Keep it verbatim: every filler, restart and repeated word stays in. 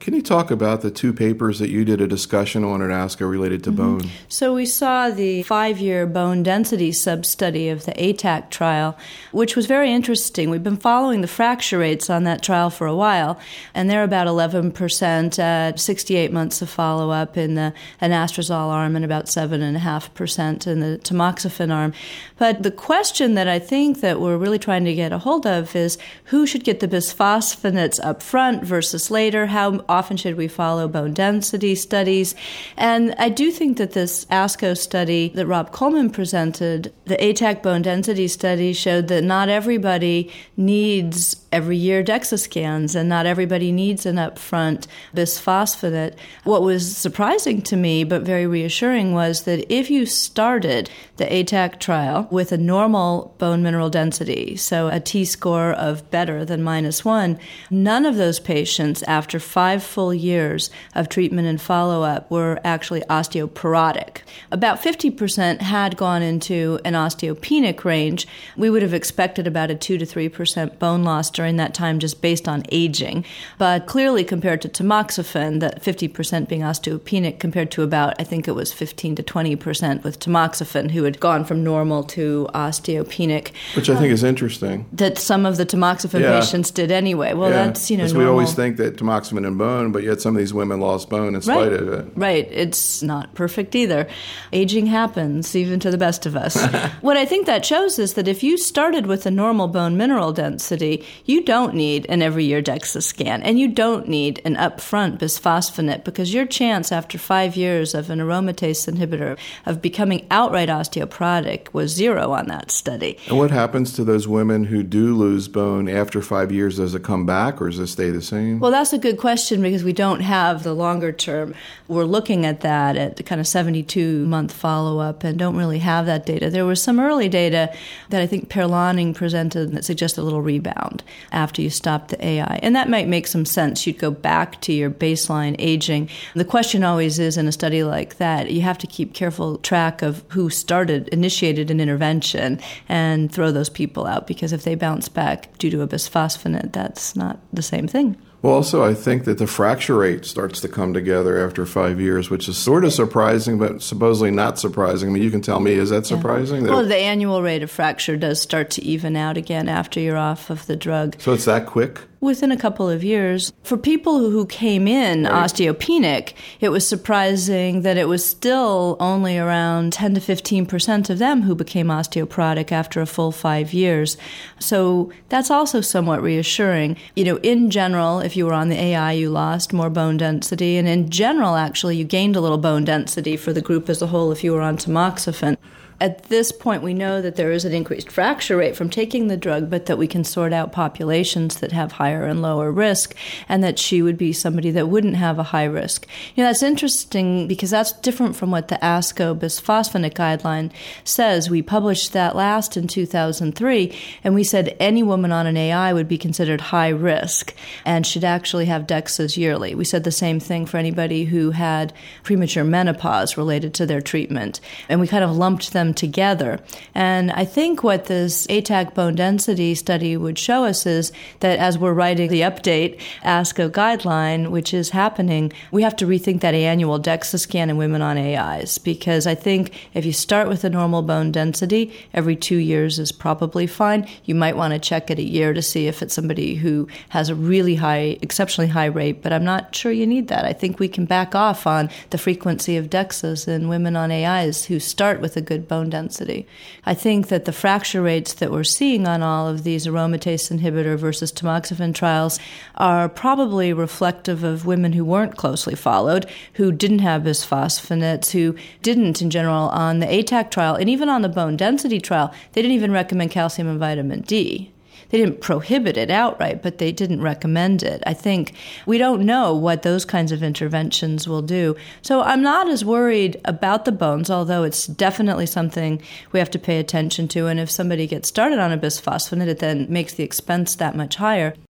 Can you talk about the two papers that you did a discussion on at ASCO related to mm-hmm. bone? So we saw the five-year bone density sub-study of the A T A C trial, which was very interesting. We've been following the fracture rates on that trial for a while, and they're about eleven percent at sixty-eight months of follow-up in the anastrozole arm and about seven point five percent in the tamoxifen arm. But the question that I think that we're really trying to get a hold of is who should get the bisphosphonates up front versus later? How often should we follow bone density studies? And I do think that this ASCO study that Rob Coleman presented, the A T A C bone density study, showed that not everybody needs every year DEXA scans and not everybody needs an upfront bisphosphonate. What was surprising to me but very reassuring was that if you started the A T A C trial with a normal bone mineral density, so a T-score of better than minus one, none of those patients after five full years of treatment and follow-up were actually osteoporotic. About fifty percent had gone into an osteopenic range. We would have expected about a two to three percent bone loss during that time just based on aging. But clearly compared to tamoxifen, that fifty percent being osteopenic compared to about, I think it was fifteen to twenty percent with tamoxifen who had gone from normal to osteopenic. Which I think is interesting. That some of the tamoxifen yeah. patients did anyway. Well, yeah. that's, you know, Because normal. we always think that tamoxifen and bone, but yet some of these women lost bone in spite right. of it. Right. It's not perfect either. Aging happens, even to the best of us. What I think that shows is that if you started with a normal bone mineral density, you don't need an every year DEXA scan, and you don't need an upfront bisphosphonate, because your chance after five years of an aromatase inhibitor of becoming outright osteoporotic was zero on that study. And what happens to those women who do lose bone after five years? Does it come back or does it stay the same? Well, that's a good question because we don't have the longer term. We're looking at that at the kind of seventy-two month follow-up and don't really have that data. There was some early data that I think Per Lanning presented that suggested a little rebound after you stop the A I. And that might make some sense. You'd go back to your baseline aging. The question always is in a study like that, you have to keep careful track of who started, initiated an intervention and throw those people out, because if they bounce back due to a bisphosphonate, that's not the same thing. Well, also, I think that the fracture rate starts to come together after five years, which is sort of surprising, but supposedly not surprising. I mean, you can tell me, is that surprising? Yeah. Well, the annual rate of fracture does start to even out again after you're off of the drug. So it's that quick? Within a couple of years. For people who came in right. osteopenic, it was surprising that it was still only around ten to fifteen percent of them who became osteoporotic after a full five years. So that's also somewhat reassuring. You know, in general, if you were on the A I, you lost more bone density, and in general, actually, you gained a little bone density for the group as a whole if you were on tamoxifen. At this point, we know that there is an increased fracture rate from taking the drug, but that we can sort out populations that have higher and lower risk, and that she would be somebody that wouldn't have a high risk. You know, that's interesting because that's different from what the ASCO bisphosphonate guideline says. We published that last in two thousand three, and we said any woman on an A I would be considered high risk and should actually have DEXAs yearly. We said the same thing for anybody who had premature menopause related to their treatment, and we kind of lumped them together. And I think what this A T A C bone density study would show us is that as we're writing the update ASCO guideline, which is happening, we have to rethink that annual DEXA scan in women on A Is, because I think if you start with a normal bone density, every two years is probably fine. You might want to check it a year to see if it's somebody who has a really high, exceptionally high rate, but I'm not sure you need that. I think we can back off on the frequency of DEXAs in women on A Is who start with a good bone density. I think that the fracture rates that we're seeing on all of these aromatase inhibitor versus tamoxifen trials are probably reflective of women who weren't closely followed, who didn't have bisphosphonates, who didn't in general on the A T A C trial, and even on the bone density trial, they didn't even recommend calcium and vitamin D. They didn't prohibit it outright, but they didn't recommend it. I think we don't know what those kinds of interventions will do. So I'm not as worried about the bones, although it's definitely something we have to pay attention to. And if somebody gets started on a bisphosphonate, it then makes the expense that much higher.